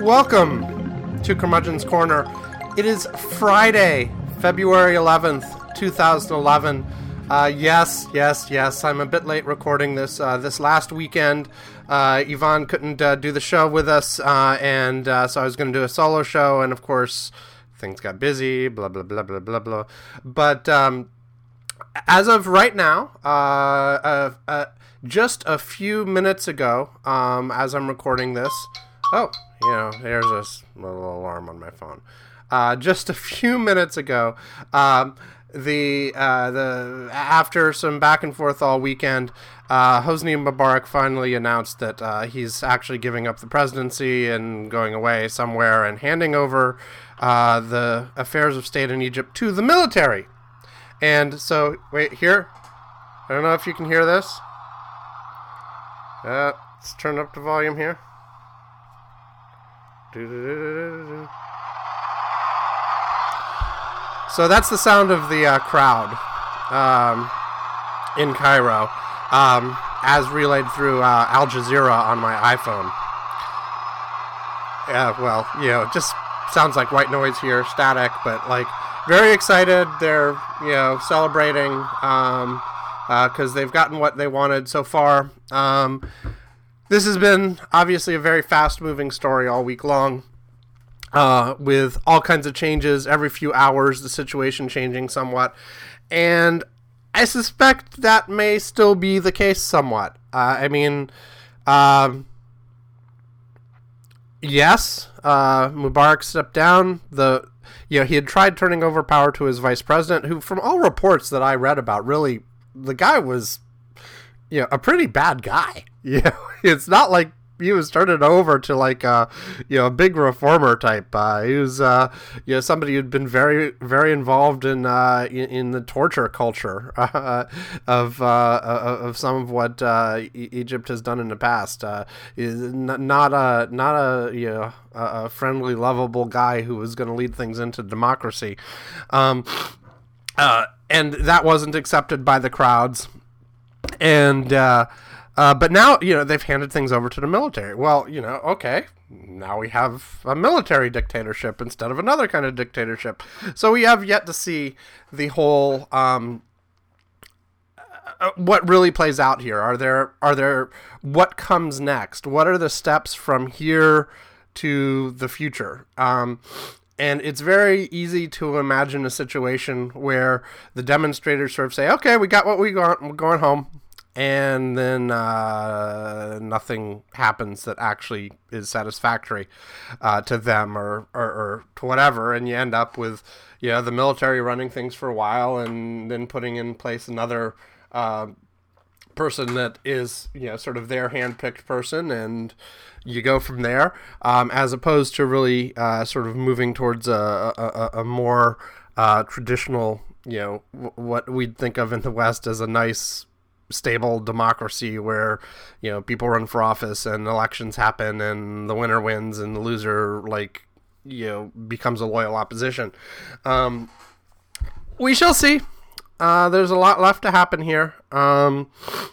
Welcome to Curmudgeon's Corner. It is Friday, February 11th, 2011. Yes, I'm a bit late recording this. This last weekend, Yvonne couldn't do the show with us, so I was going to do a solo show, and of course, things got busy, blah, blah, blah, blah, blah, blah. But as of right now, just a few minutes ago, as I'm recording this, there's a little alarm on my phone. Just a few minutes ago, after some back and forth all weekend, Hosni Mubarak finally announced that he's actually giving up the presidency and going away somewhere and handing over the affairs of state in Egypt to the military. And so, wait, here. I don't know if you can hear this. Let's turn up the volume here. So that's the sound of the crowd in Cairo, as relayed through Al Jazeera on my iPhone. It just sounds like white noise here, static, but very excited. They're celebrating because they've gotten what they wanted so far. This has been obviously a very fast-moving story all week long. With all kinds of changes every few hours, the situation changing somewhat. And I suspect that may still be the case somewhat. Yes, Mubarak stepped down. He had tried turning over power to his vice president, who, from all reports that I read about, really, the guy was, a pretty bad guy. It's not like he was turned over to a big reformer type. He was somebody who'd been very, very involved in the torture culture of some of what Egypt has done in the past. Is not a friendly, lovable guy who was going to lead things into democracy, and that wasn't accepted by the crowds, and. But now, they've handed things over to the military. Well, okay, now we have a military dictatorship instead of another kind of dictatorship. So we have yet to see the whole, what really plays out here. Are there, what comes next? What are the steps from here to the future? And it's very easy to imagine a situation where the demonstrators sort of say, okay, we got what we want, we're going home. And then nothing happens that actually is satisfactory to them or to whatever, and you end up with the military running things for a while and then putting in place another person that is sort of their hand-picked person, and you go from there, as opposed to really sort of moving towards a more traditional, what we'd think of in the West as a nice, stable democracy where people run for office and elections happen and the winner wins and the loser becomes a loyal opposition. We shall see. There's a lot left to happen here. And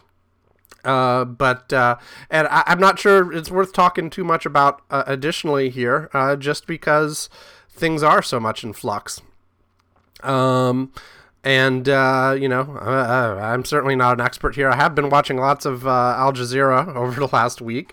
I'm not sure it's worth talking too much about additionally here, just because things are so much in flux. I'm certainly not an expert here. I have been watching lots of Al Jazeera over the last week.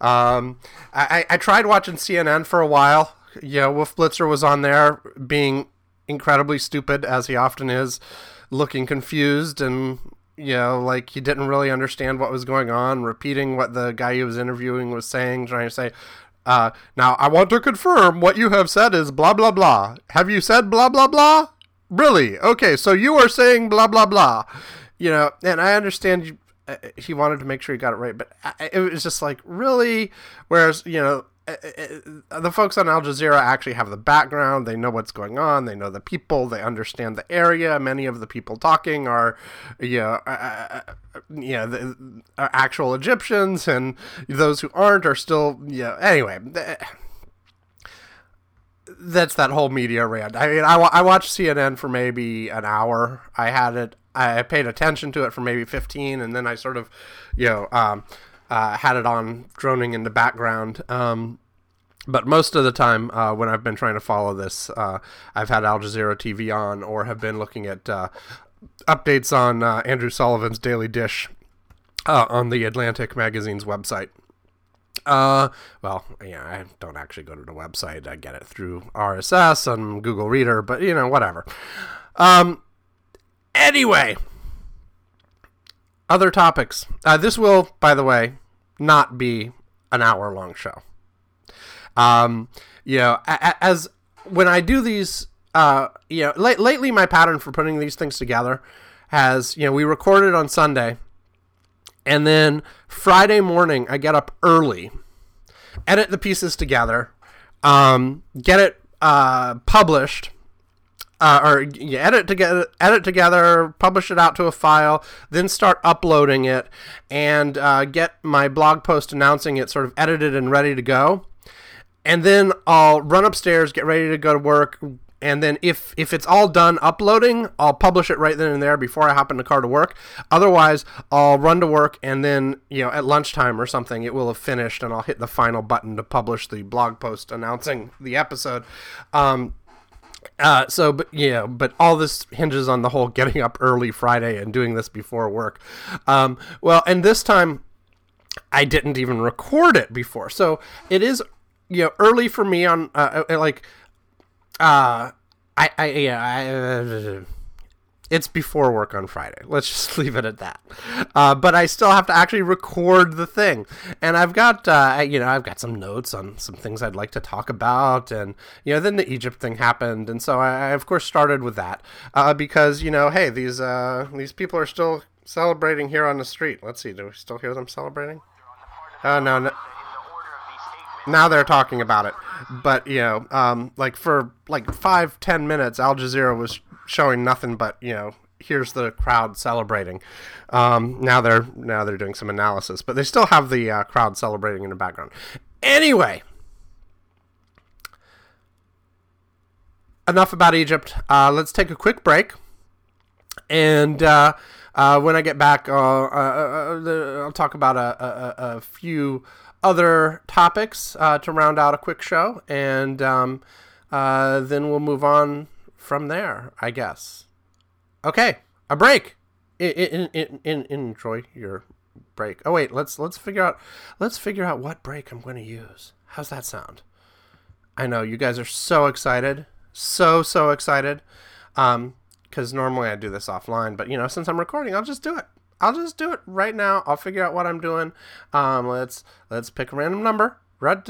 I tried watching CNN for a while. Wolf Blitzer was on there being incredibly stupid, as he often is, looking confused and, he didn't really understand what was going on, repeating what the guy he was interviewing was saying, trying to say, now I want to confirm what you have said is blah, blah, blah. Have you said blah, blah, blah? Really? Okay, so you are saying blah, blah, blah. And I understand he wanted to make sure he got it right, but it was just really? Whereas, the folks on Al Jazeera actually have the background. They know what's going on. They know the people. They understand the area. Many of the people talking are, are actual Egyptians, and those who aren't are still, anyway. That's that whole media rant. I watched CNN for maybe an hour. I paid attention to it for maybe 15, and then I sort of, had it on droning in the background. But most of the time, when I've been trying to follow this, I've had Al Jazeera TV on, or have been looking at updates on Andrew Sullivan's Daily Dish on the Atlantic magazine's website. I don't actually go to the website. I get it through RSS and Google Reader, but, whatever. Anyway, other topics. This will, by the way, not be an hour-long show. As when I do these, lately my pattern for putting these things together has, we recorded on Sunday, and then Friday morning I get up early, edit the pieces together, get it published, edit together, publish it out to a file, then start uploading it, and get my blog post announcing it sort of edited and ready to go. And then I'll run upstairs, get ready to go to work, and then if it's all done uploading, I'll publish it right then and there before I hop in the car to work. Otherwise, I'll run to work, and then, at lunchtime or something, it will have finished, and I'll hit the final button to publish the blog post announcing the episode. But all this hinges on the whole getting up early Friday and doing this before work. And this time, I didn't even record it before, so it is early for me on, it's before work on Friday. Let's just leave it at that. But I still have to actually record the thing. And I've got some notes on some things I'd like to talk about. And, then the Egypt thing happened. And so I of course, started with that. Because, hey, these people are still celebrating here on the street. Let's see. Do we still hear them celebrating? No. Now they're talking about it, but for 5-10 minutes, Al Jazeera was showing nothing but here's the crowd celebrating. Now they're doing some analysis, but they still have the crowd celebrating in the background. Anyway, enough about Egypt. Let's take a quick break, and when I get back, I'll talk about a few other topics to round out a quick show, and then we'll move on from there, I guess. Okay, a break. Enjoy your break. Oh wait, let's figure out what break I'm going to use. How's that sound? I know you guys are so excited, so excited, because normally I do this offline, but since I'm recording, I'll just do it. Right now. I'll figure out what I'm doing. Let's pick a random number.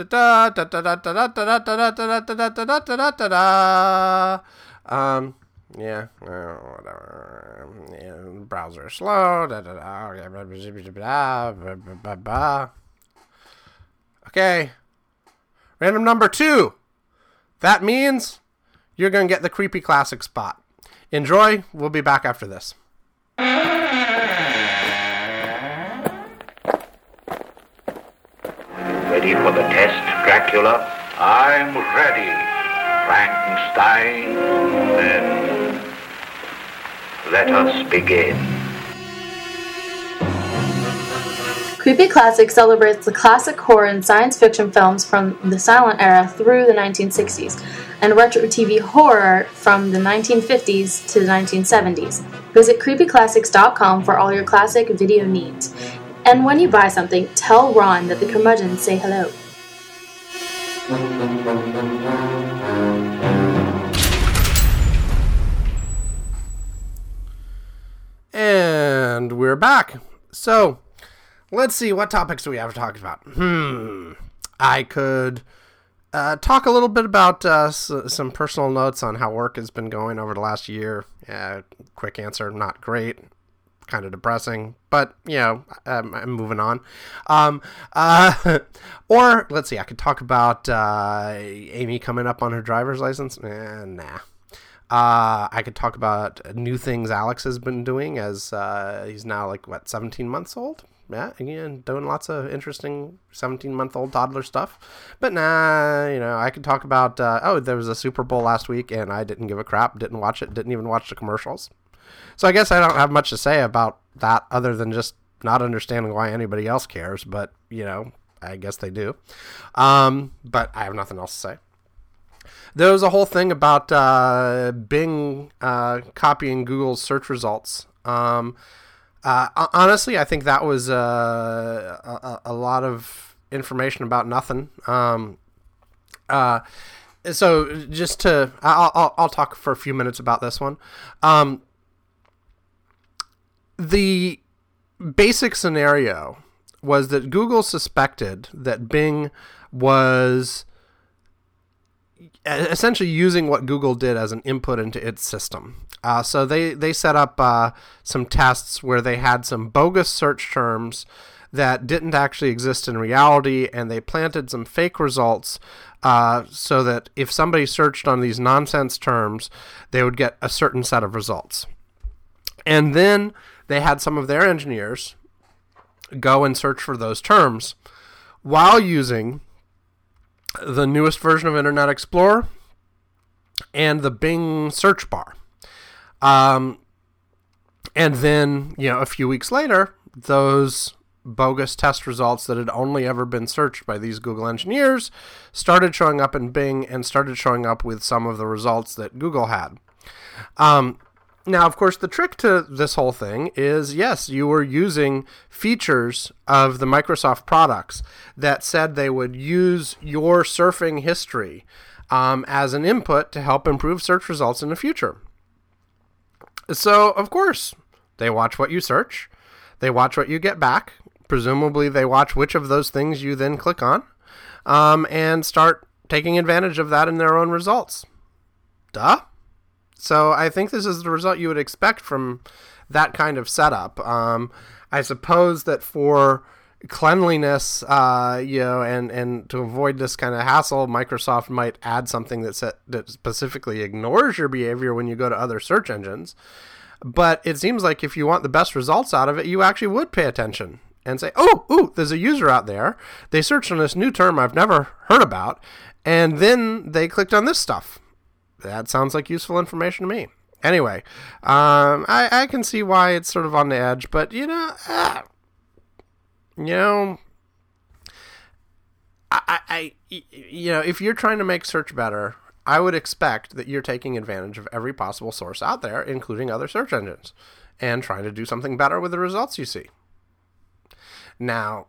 Whatever. Browser slow. Okay. Random number 2. That means you're going to get the Creepy Classic spot. Enjoy. We'll be back after this. Ready for the test, Dracula? I'm ready, Frankenstein. Then let us begin. Creepy Classic celebrates the classic horror and science fiction films from the silent era through the 1960s, and retro TV horror from the 1950s to the 1970s. Visit creepyclassics.com for all your classic video needs. And when you buy something, tell Ron that the curmudgeons say hello. And we're back. So, let's see, what topics do we have to talk about? I could talk a little bit about some personal notes on how work has been going over the last year. Quick answer, not great. Kind of depressing, but I'm moving on. Or let's see, I could talk about Amy coming up on her driver's license. Nah. I could talk about new things Alex has been doing as he's now 17 months old. Yeah, again, doing lots of interesting 17-month-old toddler stuff. But I could talk about there was a Super Bowl last week and I didn't give a crap, didn't watch it, didn't even watch the commercials. So I guess I don't have much to say about that other than just not understanding why anybody else cares. But, I guess they do. But I have nothing else to say. There was a whole thing about Bing copying Google's search results. Honestly, I think that was a lot of information about nothing. So just to, I'll talk for a few minutes about this one. The basic scenario was that Google suspected that Bing was essentially using what Google did as an input into its system. So they set up some tests where they had some bogus search terms that didn't actually exist in reality, and they planted some fake results so that if somebody searched on these nonsense terms, they would get a certain set of results. And then they had some of their engineers go and search for those terms while using the newest version of Internet Explorer and the Bing search bar. And then, a few weeks later, those bogus test results that had only ever been searched by these Google engineers started showing up in Bing and started showing up with some of the results that Google had. Now, of course, the trick to this whole thing is, yes, you were using features of the Microsoft products that said they would use your surfing history as an input to help improve search results in the future. So, of course, they watch what you search. They watch what you get back. Presumably, they watch which of those things you then click on and start taking advantage of that in their own results. Duh. So I think this is the result you would expect from that kind of setup. I suppose that for cleanliness, and to avoid this kind of hassle, Microsoft might add something that specifically ignores your behavior when you go to other search engines. But it seems like if you want the best results out of it, you actually would pay attention and say, oh, there's a user out there. They searched on this new term I've never heard about, and then they clicked on this stuff. That sounds like useful information to me. Anyway, I can see why it's sort of on the edge, but if you're trying to make search better, I would expect that you're taking advantage of every possible source out there, including other search engines, and trying to do something better with the results you see. Now,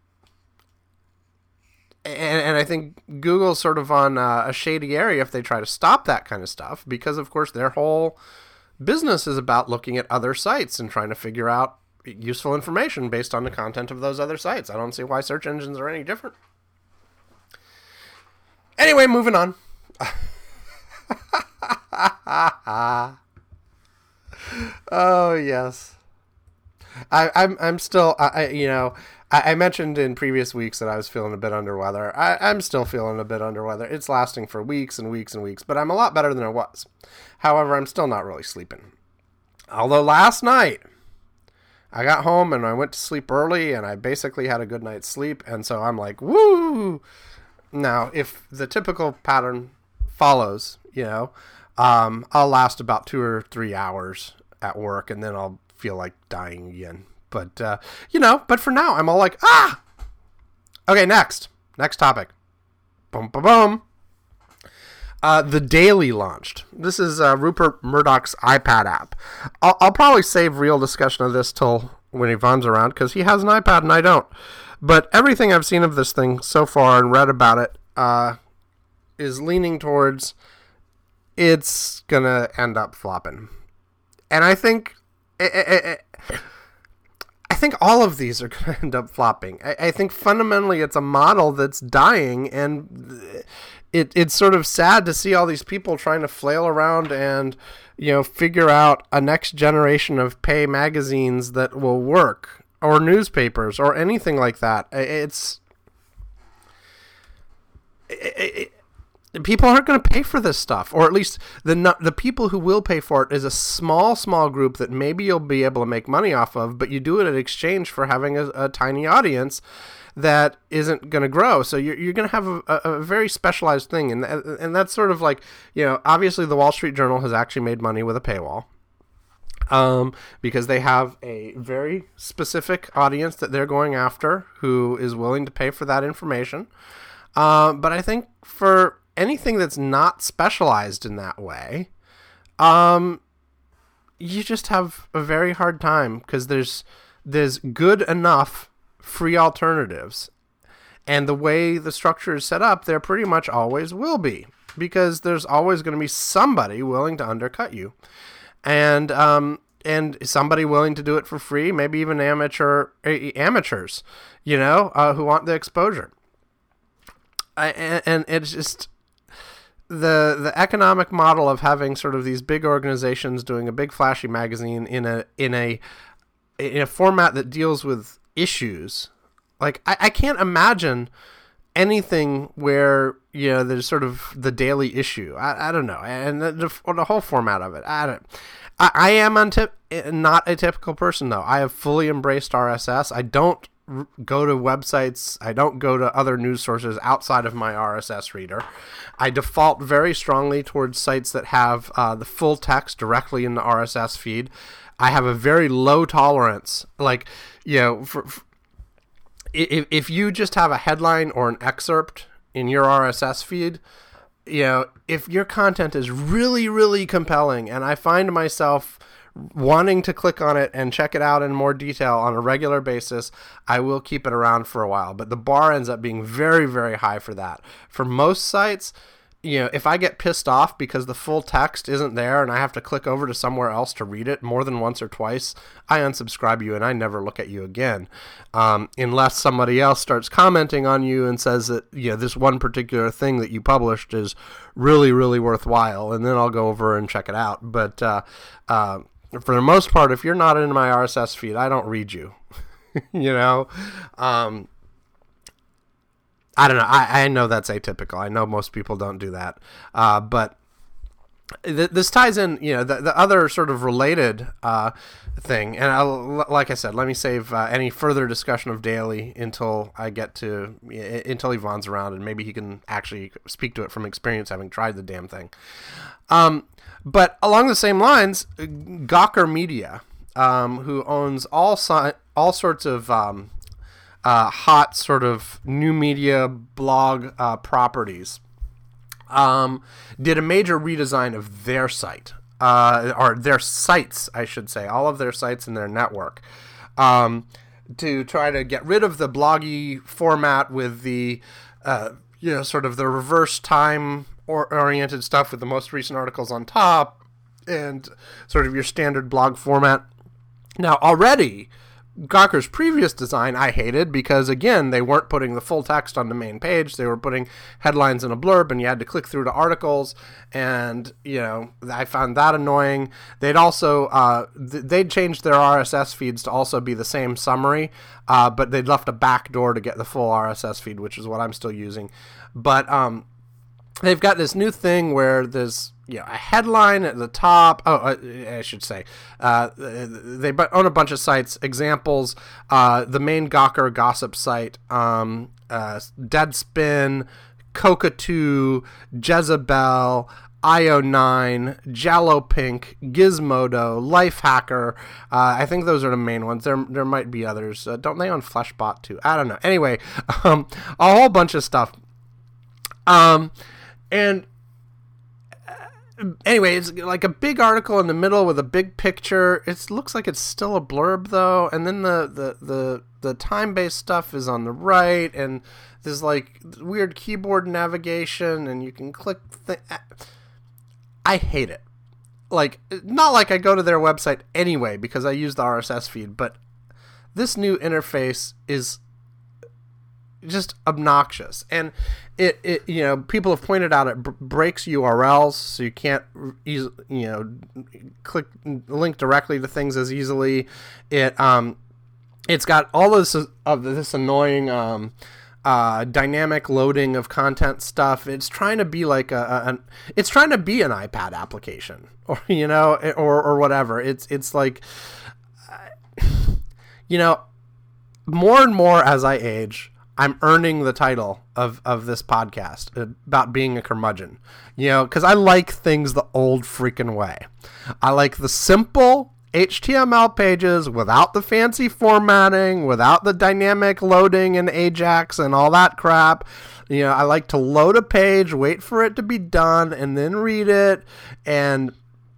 and I think Google's sort of on a shady area if they try to stop that kind of stuff, because, of course, their whole business is about looking at other sites and trying to figure out useful information based on the content of those other sites. I don't see why search engines are any different. Anyway, moving on. Oh, yes. I'm still, I mentioned in previous weeks that I was feeling a bit under weather. I'm still feeling a bit under weather. It's lasting for weeks and weeks and weeks, but I'm a lot better than I was. However, I'm still not really sleeping. Although last night, I got home and I went to sleep early and I basically had a good night's sleep. And so I'm like, woo! Now, if the typical pattern follows, I'll last about 2 or 3 hours at work and then I'll feel like dying again. But, but for now, I'm all like, Okay, next topic. Boom, boom, boom. The Daily launched. This is Rupert Murdoch's iPad app. I'll probably save real discussion of this till when Yvonne's around, because he has an iPad and I don't. But everything I've seen of this thing so far and read about it is leaning towards it's going to end up flopping. And I think... I think all of these are going to end up flopping. I think fundamentally it's a model that's dying, and it's sort of sad to see all these people trying to flail around and, figure out a next generation of pay magazines that will work, or newspapers, or anything like that. People aren't going to pay for this stuff, or at least the people who will pay for it is a small group that maybe you'll be able to make money off of, but you do it in exchange for having a tiny audience that isn't going to grow. So you're going to have a very specialized thing, and that's sort of like, obviously the Wall Street Journal has actually made money with a paywall. because they have a very specific audience that they're going after who is willing to pay for that information. But I think for anything that's not specialized in that way, you just have a very hard time because there's good enough free alternatives. And the way the structure is set up, there pretty much always will be, because there's always going to be somebody willing to undercut you. And somebody willing to do it for free, maybe even amateurs, who want the exposure. And it's just the economic model of having sort of these big organizations doing a big flashy magazine in a format that deals with issues. Like I can't imagine anything where there's sort of the daily issue. I don't know, and the whole format of it. I am not a typical person, though. I have fully embraced RSS. I don't go to websites. I don't go to other news sources outside of my RSS reader. I default very strongly towards sites that have the full text directly in the RSS feed. I have a very low tolerance. If you just have a headline or an excerpt in your RSS feed, if your content is really, really compelling, and I find myself wanting to click on it and check it out in more detail on a regular basis, I will keep it around for a while. But the bar ends up being very, very high for that. For most sites, if I get pissed off because the full text isn't there and I have to click over to somewhere else to read it more than once or twice, I unsubscribe you and I never look at you again. Unless somebody else starts commenting on you and says that, this one particular thing that you published is really, really worthwhile, and then I'll go over and check it out. But for the most part, if you're not in my RSS feed, I don't read you. I don't know. I know that's atypical. I know most people don't do that. But this ties in, the other sort of related thing. And like I said, let me save any further discussion of Daily until Yvonne's around, and maybe he can actually speak to it from experience, having tried the damn thing. But along the same lines, Gawker Media, who owns all sorts of hot sort of new media blog properties, did a major redesign of their site, or their sites, I should say, all of their sites in their network, to try to get rid of the bloggy format with the, sort of the reverse time oriented stuff with the most recent articles on top, and sort of your standard blog format. Now, already, Gawker's previous design I hated because, again, they weren't putting the full text on the main page. They were putting headlines in a blurb, and you had to click through to articles, and, I found that annoying. They'd also, they'd changed their RSS feeds to also be the same summary, but they'd left a back door to get the full RSS feed, which is what I'm still using. But they've got this new thing where there's a headline at the top. I should say they own a bunch of sites. Examples: the main Gawker gossip site, Deadspin, Cockatoo, Jezebel, IO9, Jalopink, Gizmodo, Lifehacker. I think those are the main ones. There might be others. Don't they own Fleshbot too? I don't know. Anyway, a whole bunch of stuff. And anyway, it's like a big article in the middle with a big picture. It looks like it's still a blurb though, and then the time-based stuff is on the right, and there's like weird keyboard navigation, and you can click. I hate it. Like, not like I go to their website anyway because I use the RSS feed, but this new interface is just obnoxious, and it people have pointed out it breaks URLs, so you can't link directly to things as easily. It's got all this annoying dynamic loading of content stuff. It's trying to be like it's trying to be an iPad application, or or whatever. It's like more and more as I age, I'm earning the title of this podcast about being a curmudgeon, because I like things the old freaking way. I like the simple, HTML pages without the fancy formatting, without the dynamic loading and Ajax and all that crap. I like to load a page, wait for it to be done, and then read it. And,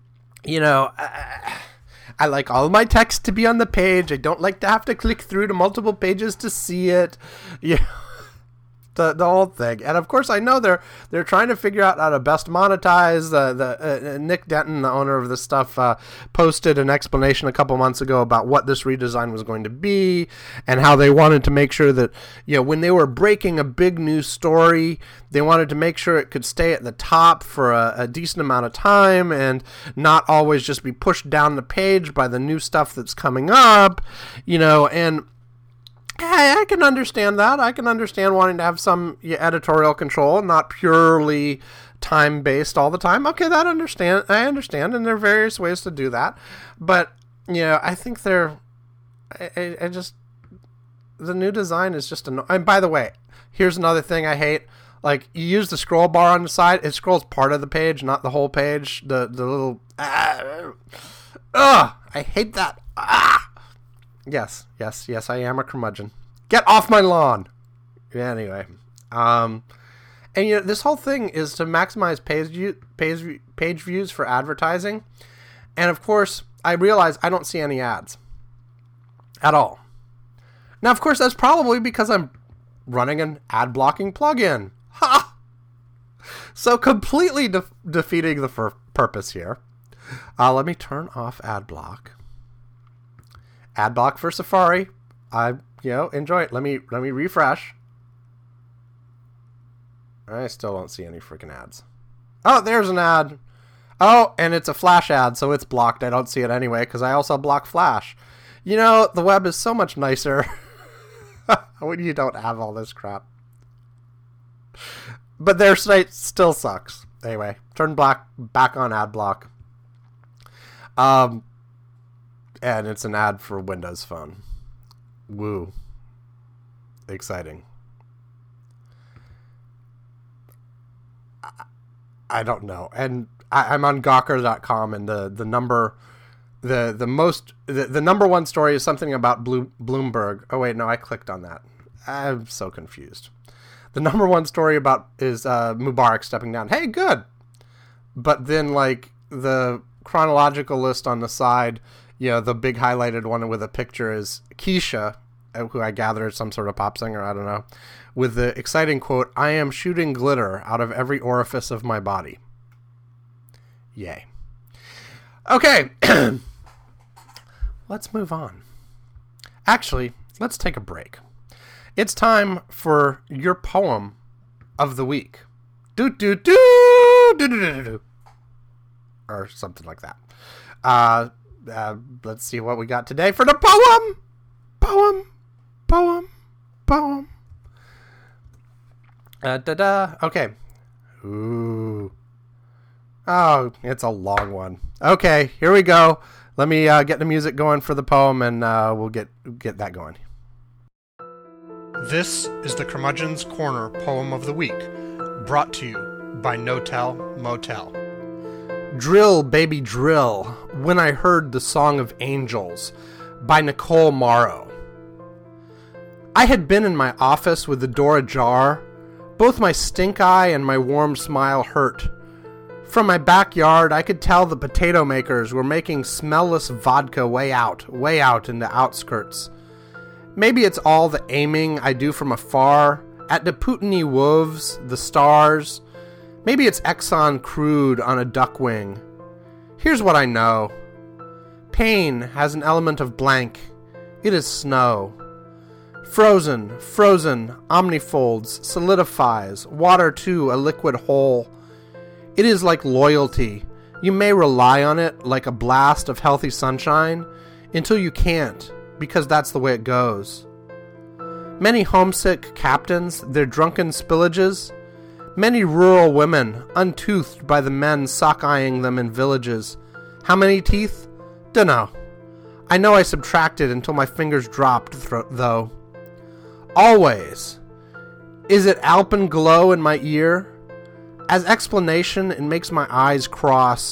I like all of my text to be on the page. I don't like to have to click through to multiple pages to see it. The whole thing. And of course, I know they're trying to figure out how to best monetize. Nick Denton, the owner of this stuff, posted an explanation a couple months ago about what this redesign was going to be and how they wanted to make sure that, when they were breaking a big new story, they wanted to make sure it could stay at the top for a decent amount of time and not always just be pushed down the page by the new stuff that's coming up, and I can understand that. I can understand wanting to have some editorial control, not purely time-based all the time. Okay, I understand, and there are various ways to do that. But, I think the new design is just and by the way, here's another thing I hate. Like, you use the scroll bar on the side, it scrolls part of the page, not the whole page. The little, I hate that. Yes, I am a curmudgeon. Get off my lawn! Anyway. And this whole thing is to maximize page views for advertising. And of course, I realize I don't see any ads. At all. Now, of course, that's probably because I'm running an ad blocking plugin. Ha! So completely defeating the purpose here. Let me turn off ad block. Ad block for Safari. Enjoy it. Let me refresh. I still don't see any freaking ads. Oh, there's an ad. Oh, and it's a Flash ad, so it's blocked. I don't see it anyway because I also block Flash. The web is so much nicer when you don't have all this crap. But their site still sucks. Anyway, turn back on ad block. And it's an ad for Windows Phone. Woo. Exciting. I don't know. And I'm on Gawker.com, and the number one story is something about Bloomberg. Oh wait, no, I clicked on that. I'm so confused. The number one story is Mubarak stepping down. Hey, good. But then the chronological list on the side, the big highlighted one with a picture is Keisha, who I gather is some sort of pop singer, I don't know, with the exciting quote, "I am shooting glitter out of every orifice of my body." Yay. Okay. Let's move on. Actually, let's take a break. It's time for your poem of the week. Or something like that. Let's see what we got today for the poem. Okay. Ooh. Oh, it's a long one. Okay, here we go. Let me get the music going for the poem, and we'll get that going. This is the Curmudgeon's Corner Poem of the Week, brought to you by No-Tell Motel. Drill, baby, drill, when I heard the Song of Angels by Nicole Morrow. I had been in my office with the door ajar. Both my stink eye and my warm smile hurt. From my backyard, I could tell the potato makers were making smellless vodka way out in the outskirts. Maybe it's all the aiming I do from afar, at the Putiny wolves, the stars. Maybe it's Exxon crude on a duck wing. Here's what I know. Pain has an element of blank. It is snow. Frozen, omnifolds, solidifies, water too, a liquid whole. It is like loyalty. You may rely on it like a blast of healthy sunshine until you can't, because that's the way it goes. Many homesick captains, their drunken spillages. Many rural women, untoothed by the men sock-eyeing them in villages. How many teeth? Dunno. I know I subtracted until my fingers dropped, though. Always. Is it alpenglow in my ear? As explanation, it makes my eyes cross,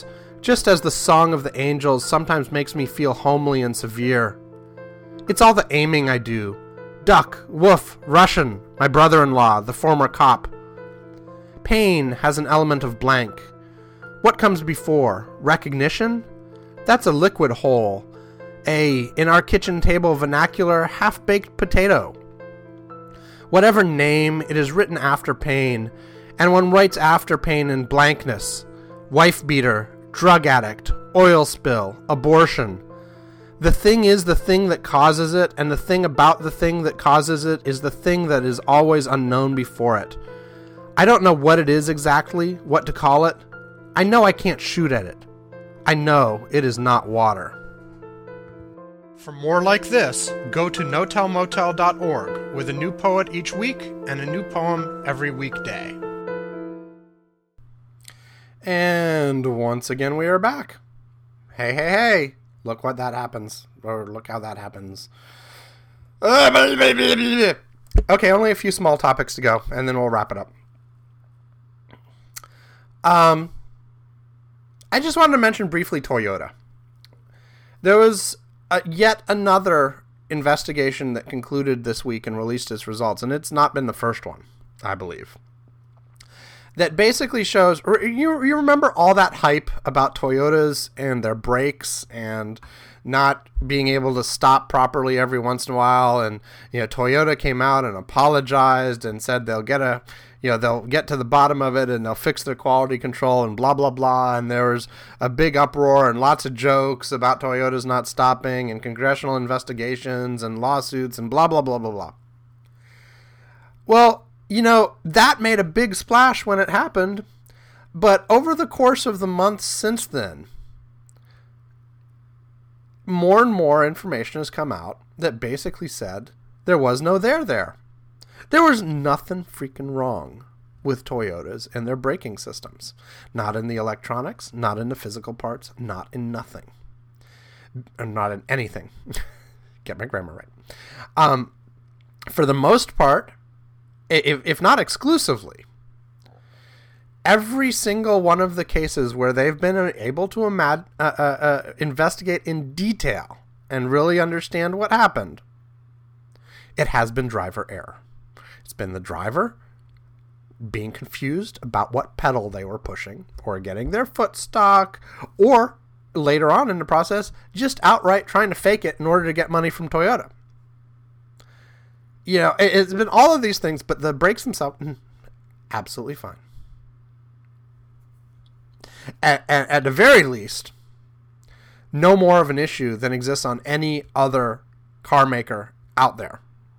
just as the song of the angels sometimes makes me feel homely and severe. It's all the aiming I do. Duck, woof, Russian, my brother-in-law, the former cop. Pain has an element of blank. What comes before? Recognition? That's a liquid whole. In our kitchen table vernacular, half-baked potato. Whatever name, it is written after pain, and one writes after pain in blankness. Wife beater, drug addict, oil spill, abortion. The thing is the thing that causes it, and the thing about the thing that causes it is the thing that is always unknown before it. I don't know what it is exactly, what to call it. I know I can't shoot at it. I know it is not water. For more like this, go to notellmotel.org with a new poet each week and a new poem every weekday. And once again we are back. Hey. Look what that happens. Or look how that happens. Okay, only a few small topics to go, and then we'll wrap it up. I just wanted to mention briefly Toyota. There was yet another investigation that concluded this week and released its results, and it's not been the first one, I believe. That basically shows, you remember all that hype about Toyotas and their brakes and not being able to stop properly every once in a while, and Toyota came out and apologized and said they'll get to the bottom of it and they'll fix their quality control and blah blah blah, and there was a big uproar and lots of jokes about Toyotas not stopping and congressional investigations and lawsuits and blah blah blah blah blah. Well, that made a big splash when it happened, but over the course of the months since then, more and more information has come out that basically said there was no there. There was nothing freaking wrong with Toyotas and their braking systems. Not in the electronics, not in the physical parts, not in nothing. Not in anything. Get my grammar right. For the most part, if not exclusively, every single one of the cases where they've been able to investigate in detail and really understand what happened, it has been driver error. It's been the driver being confused about what pedal they were pushing, or getting their foot stuck, or later on in the process, just outright trying to fake it in order to get money from Toyota. It's been all of these things, but the brakes themselves, absolutely fine. At the very least, no more of an issue than exists on any other car maker out there.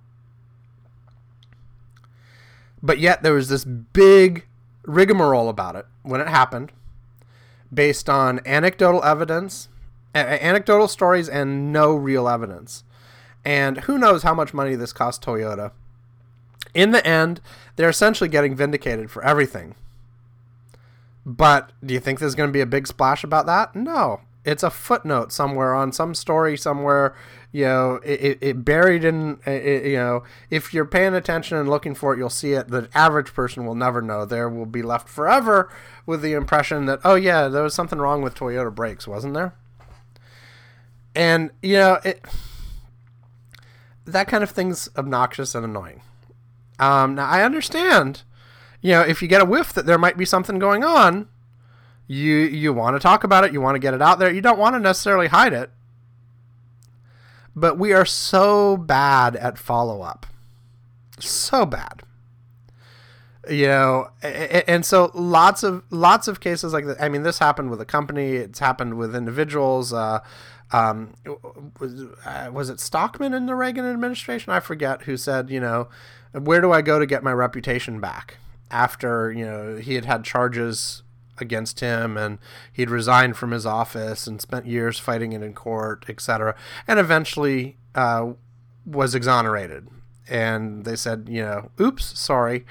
But yet there was this big rigmarole about it when it happened, based on anecdotal evidence, anecdotal stories, and no real evidence. And who knows how much money this cost Toyota. In the end, they're essentially getting vindicated for everything. But do you think there's going to be a big splash about that? No. It's a footnote somewhere on some story somewhere, it buried in, if you're paying attention and looking for it, you'll see it. The average person will never know. There will be left forever with the impression that, oh yeah, there was something wrong with Toyota brakes, wasn't there? And, that kind of thing's obnoxious and annoying. Now, I understand, if you get a whiff that there might be something going on, you want to talk about it, you want to get it out there, you don't want to necessarily hide it. But we are so bad at follow-up. So bad. And so lots of cases like that. I mean, this happened with a company, it's happened with individuals. Was it Stockman in the Reagan administration? I forget who said, where do I go to get my reputation back? After, he had charges against him and he'd resigned from his office and spent years fighting it in court, etc. And eventually was exonerated. And they said, oops, sorry.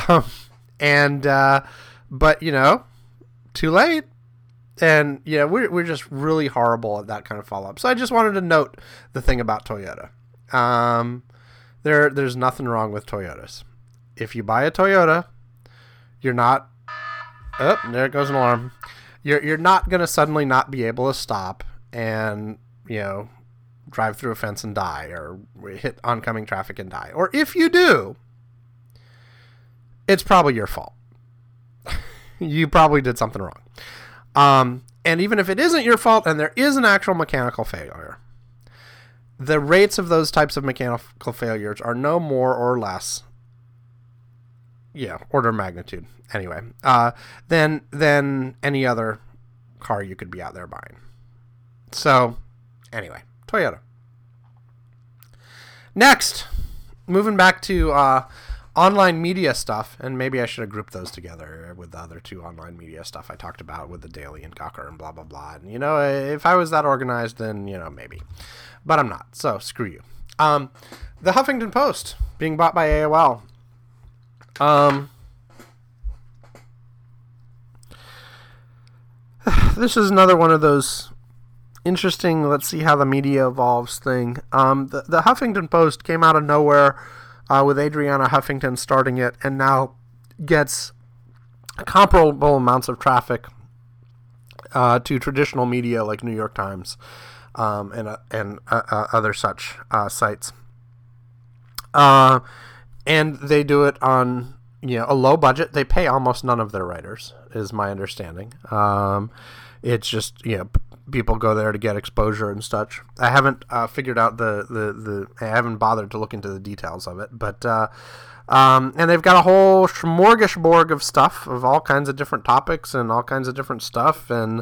But, too late. And we're just really horrible at that kind of follow-up. So I just wanted to note the thing about Toyota. There's nothing wrong with Toyotas. If you buy a Toyota, you're not. Oh, there goes an alarm. You're not going to suddenly not be able to stop and, drive through a fence and die, or hit oncoming traffic and die. Or if you do, it's probably your fault. You probably did something wrong. And even if it isn't your fault and there is an actual mechanical failure, the rates of those types of mechanical failures are no more or less, order of magnitude, anyway, than any other car you could be out there buying. So, anyway, Toyota. Next, moving back to online media stuff, and maybe I should have grouped those together with the other two online media stuff I talked about with the Daily and Gawker and blah, blah, blah. And, if I was that organized, then, maybe. But I'm not, so screw you. The Huffington Post being bought by AOL. This is another one of those interesting, let's see how the media evolves thing. The Huffington Post came out of nowhere with Adriana Huffington starting it, and now gets comparable amounts of traffic to traditional media like New York Times and other such sites. And they do it on a low budget. They pay almost none of their writers, is my understanding. It's just people go there to get exposure and such. I haven't figured out I haven't bothered to look into the details of it, but and they've got a whole smorgasbord of stuff of all kinds of different topics and all kinds of different stuff, and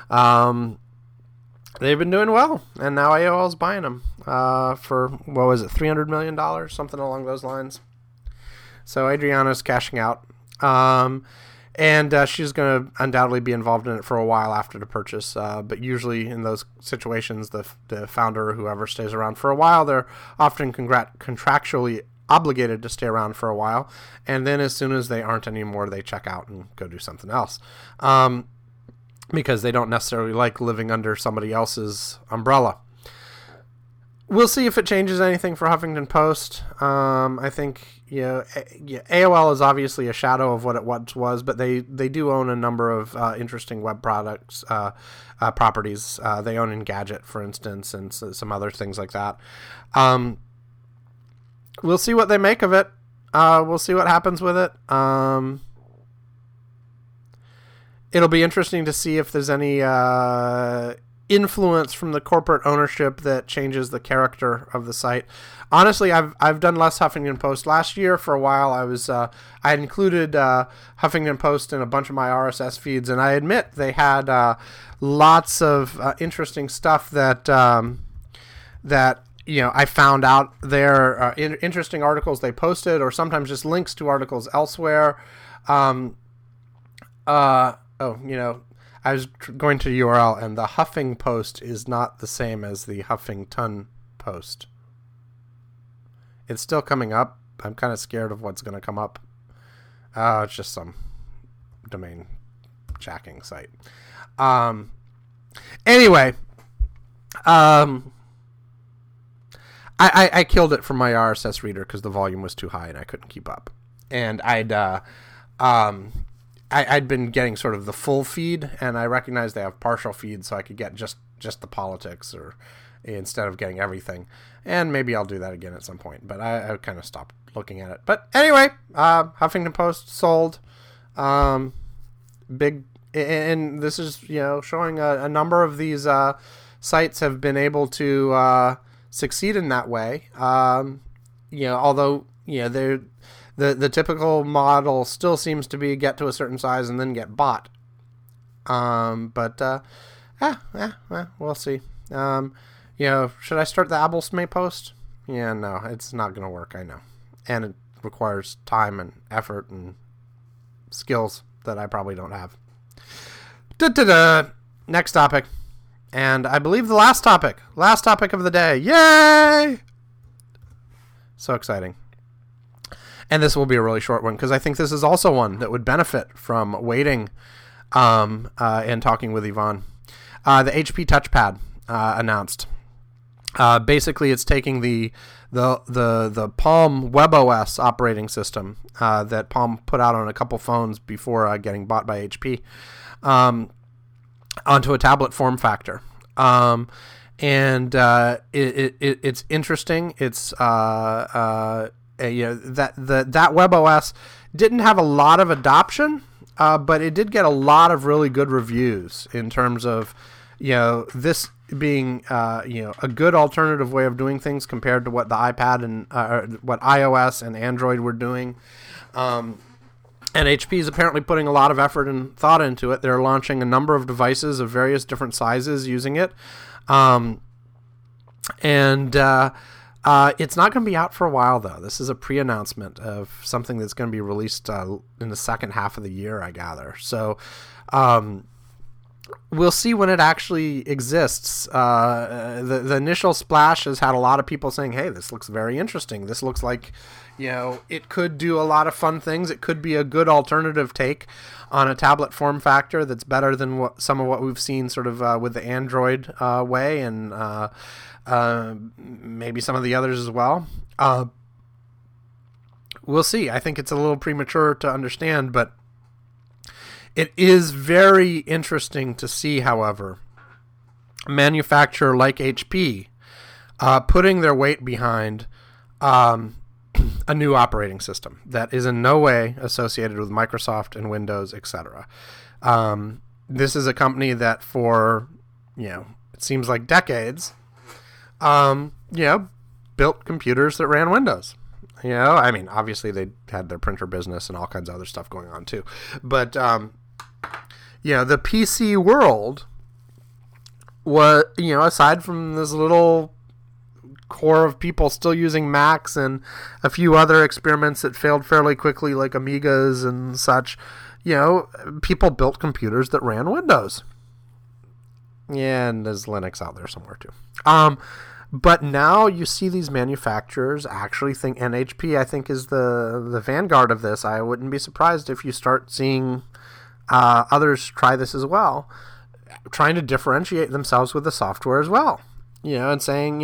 they've been doing well, and now AOL's buying them for, what was it, $300 million, something along those lines. So Adriana's cashing out. And she's going to undoubtedly be involved in it for a while after the purchase. But usually in those situations, the founder or whoever stays around for a while, they're often contractually obligated to stay around for a while. And then as soon as they aren't anymore, they check out and go do something else. Because they don't necessarily like living under somebody else's umbrella. We'll see if it changes anything for Huffington Post. I think AOL is obviously a shadow of what it once was, but they do own a number of interesting web products properties. They own Engadget, for instance, and some other things like that. We'll see what they make of it. We'll see what happens with it. It'll be interesting to see if there's any influence from the corporate ownership that changes the character of the site. Honestly, I've done less Huffington Post. Last year, for a while, I had included Huffington Post in a bunch of my RSS feeds, and I admit they had lots of interesting stuff that I found out there, interesting articles they posted, or sometimes just links to articles elsewhere. I was going to URL, and the Huffing Post is not the same as the Huffington Post. It's still coming up. I'm kind of scared of what's going to come up. It's just some domain jacking site. Anyway, I killed it from my RSS reader because the volume was too high and I couldn't keep up. And I'd been getting sort of the full feed, and I recognized they have partial feeds, so I could get just the politics, or instead of getting everything. And maybe I'll do that again at some point, but I kind of stopped looking at it. But anyway, Huffington Post sold. Big, and this is showing a number of these sites have been able to succeed in that way. Although they're. The typical model still seems to be get to a certain size and then get bought. We'll see. Should I start the Abelsme Post? Yeah, no, it's not going to work, I know. And it requires time and effort and skills that I probably don't have. Next topic. And I believe the last topic of the day. Yay! So exciting. And this will be a really short one, because I think this is also one that would benefit from waiting and talking with Yvonne. The HP Touchpad announced. Basically, it's taking the Palm WebOS operating system that Palm put out on a couple phones before getting bought by HP. onto a tablet form factor. It's interesting. It's that WebOS didn't have a lot of adoption, but it did get a lot of really good reviews in terms of this being a good alternative way of doing things compared to what the iPad and what iOS and Android were doing. And HP is apparently putting a lot of effort and thought into it. They're launching a number of devices of various different sizes using it. It's not going to be out for a while, though. This is a pre-announcement of something that's going to be released in the second half of the year, I gather. So we'll see when it actually exists. The initial splash has had a lot of people saying, hey, this looks very interesting. This looks like, it could do a lot of fun things. It could be a good alternative take on a tablet form factor that's better than some of what we've seen sort of with the Android way and maybe some of the others as well. We'll see. I think it's a little premature to understand, but it is very interesting to see, however, a manufacturer like HP putting their weight behind a new operating system that is in no way associated with Microsoft and Windows, etc. This is a company that for, it seems like decades, built computers that ran Windows. Obviously they had their printer business and all kinds of other stuff going on too. But, the PC world was, aside from this little core of people still using Macs and a few other experiments that failed fairly quickly, like Amigas and such, people built computers that ran Windows. Yeah, and there's Linux out there somewhere too. But now you see these manufacturers actually think, and HP I think is the vanguard of this. I wouldn't be surprised if you start seeing others try this as well, trying to differentiate themselves with the software as well. And saying,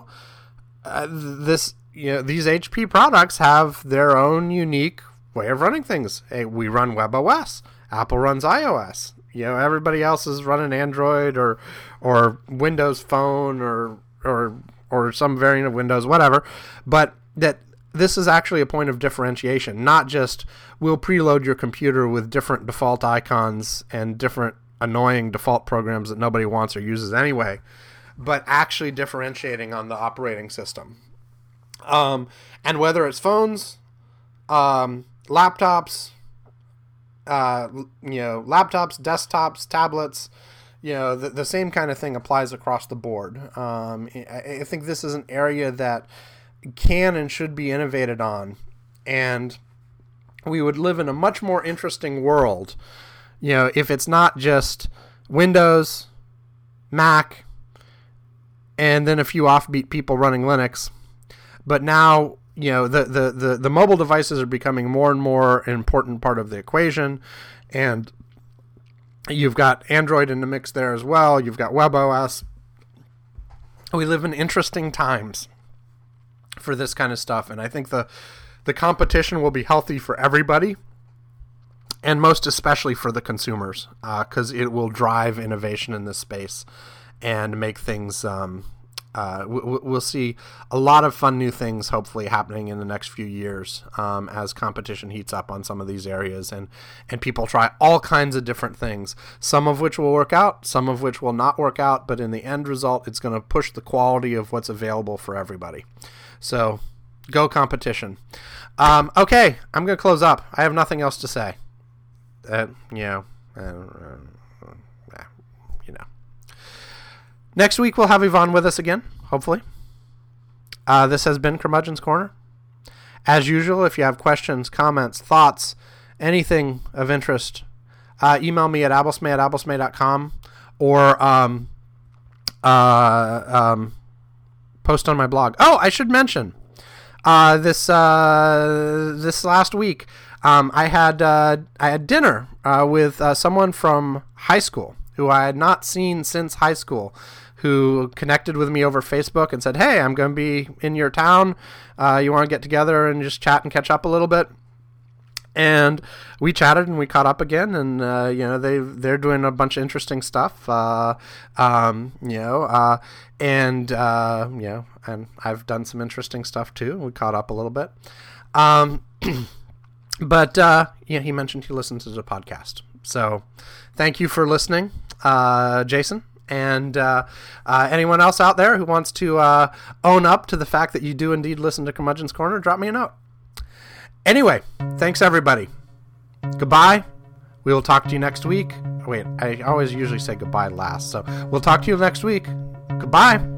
these HP products have their own unique way of running things. Hey, we run WebOS. Apple runs iOS. Everybody else is running Android or Windows Phone or some variant of Windows, whatever. But that this is actually a point of differentiation, not just we'll preload your computer with different default icons and different annoying default programs that nobody wants or uses anyway, but actually differentiating on the operating system. And whether it's phones, laptops, desktops, tablets, the same kind of thing applies across the board. I think this is an area that can and should be innovated on, and we would live in a much more interesting world, if it's not just Windows, Mac, and then a few offbeat people running Linux. But now, the mobile devices are becoming more and more an important part of the equation. And you've got Android in the mix there as well. You've got WebOS. We live in interesting times for this kind of stuff. And I think the competition will be healthy for everybody, and most especially for the consumers, because it will drive innovation in this space and make things, we'll see a lot of fun new things hopefully happening in the next few years as competition heats up on some of these areas, and people try all kinds of different things, some of which will work out, some of which will not work out, but in the end result, it's going to push the quality of what's available for everybody. So go competition. Okay, I'm going to close up. I have nothing else to say. Next week, we'll have Yvonne with us again, hopefully. This has been Curmudgeon's Corner. As usual, if you have questions, comments, thoughts, anything of interest, email me at abblesmay@abblesmay.com or post on my blog. Oh, I should mention, this last week, I had dinner with someone from high school who I had not seen since high school, who connected with me over Facebook and said, hey, I'm going to be in your town. You want to get together and just chat and catch up a little bit? And we chatted and we caught up again, and they're doing a bunch of interesting stuff, and I've done some interesting stuff too. We caught up a little bit, but he mentioned he listens to the podcast, so thank you for listening, Jason. And anyone else out there who wants to own up to the fact that you do indeed listen to Curmudgeon's Corner, drop me a note. Anyway, thanks everybody. Goodbye. We will talk to you next week. Wait, I always usually say goodbye last, so we'll talk to you next week. Goodbye.